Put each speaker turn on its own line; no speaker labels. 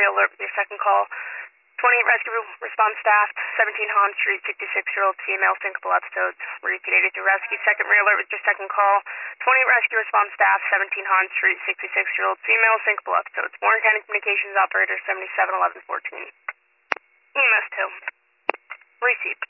rail alert with your second call. 28 rescue response staff, 17 Hahn Street, 66-year-old female, thinkable episodes. Repeated to rescue. Second rail alert with your second call. 28 rescue response staff, 17 Hahn Street, 66-year-old female, thinkable episodes. Warren County Communications Operator 771114. EMS 2. Receive.